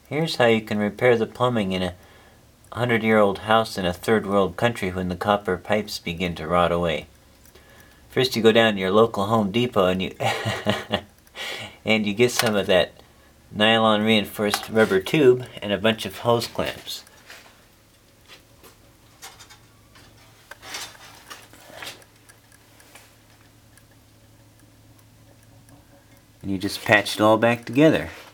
Here's how you can repair the plumbing in a 100-year-old house in a third-world country when the copper pipes begin to rot away. First you go down to your local Home Depot and you and you get some of that nylon reinforced rubber tube and a bunch of hose clamps. And you just patch it all back together.